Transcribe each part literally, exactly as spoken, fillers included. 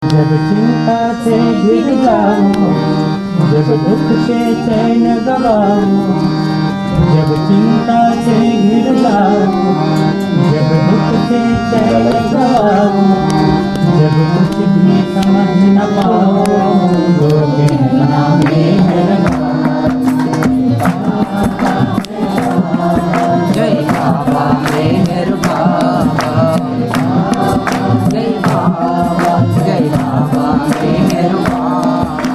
जब चिंता से घिर जाऊं, जब दुख से चैन गवाऊं, जब चिंता से घिर जाऊं, जब दुख से चैन गवाऊं, जब कुछ भी समझ न पाऊं, तो कहना मेहरबान। जय बाबा मेहर बाबा, जय बाबा, जय बाबा मेहर बाबा।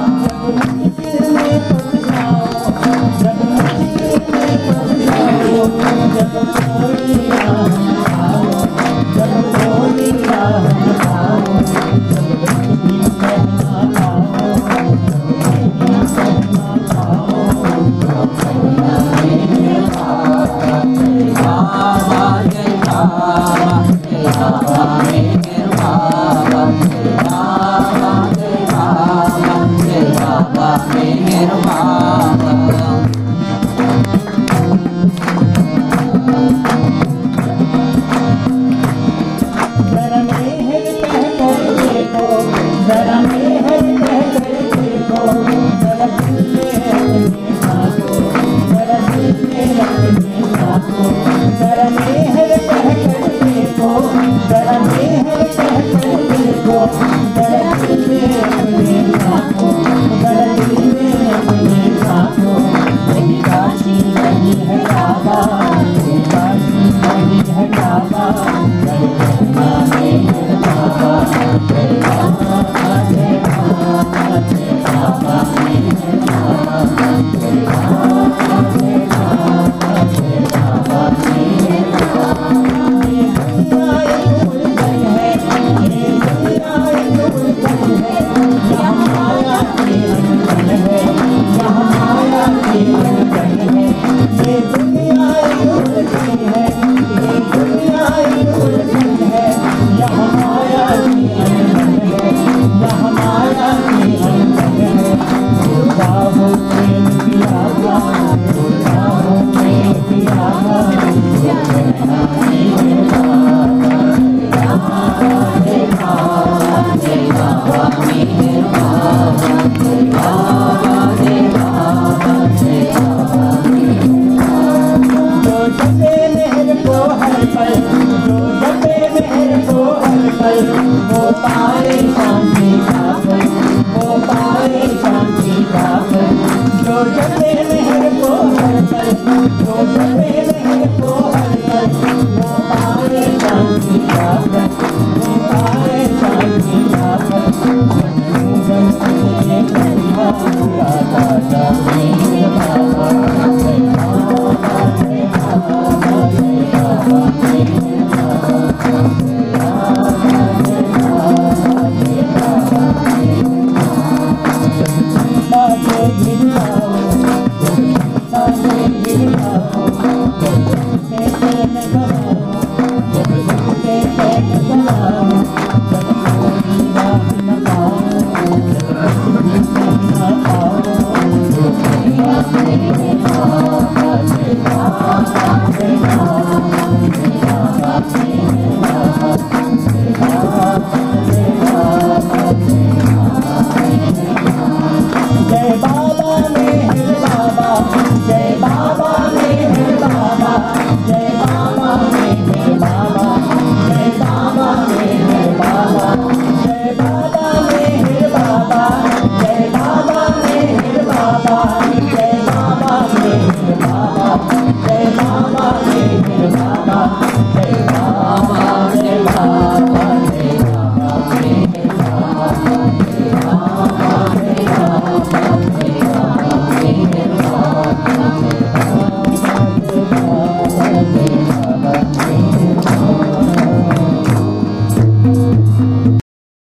जब कोई राह आओ, जब कोई राह आओ, जब कुछ भी कहना पाओ, जब कहना पाओ, तो कहना मेहरबान। बाबा जय बाबा, जय बाबा मेहर बाबा, जय बाबा, जय बाबा, जय बाबा मेहर बाबा। जरा मेहर कह कर देखो, जरा मेहर कह कर देखो, जरा दिल से अपने साथों, जरा दिल से अपने साथों, जरा मेहर कह कर देखो, जरा मेहर कह कर देखो, जरा दिल से अपने साथों, जरा दिल से अपने साथों। वही काशी वही है काबा, वही काशी वही है काबा, जय कहना मेहर बाबा, जय बाबा, जय बाबा, जय बाबा मेहर बाबा, जय बाबा, जय बाबा, जय बाबा मेहर बाबा। ये दुनिया एक उलझन है, ये दुनिया एक उलझन है, यहाँ माया की अनबन है, यहाँ माया की अनबन है। ये दुनिया एक उलझन है, ये दुनिया एक उलझन है, यहाँ माया की अनबन है, यहाँ माया की अनबन है। बाहों में पिया हुआ, बाहों में पिया हुआ, तो कहना मेहर बाबा, जय बाबा, जय बाबा मेहर बाबा, जय बाबा।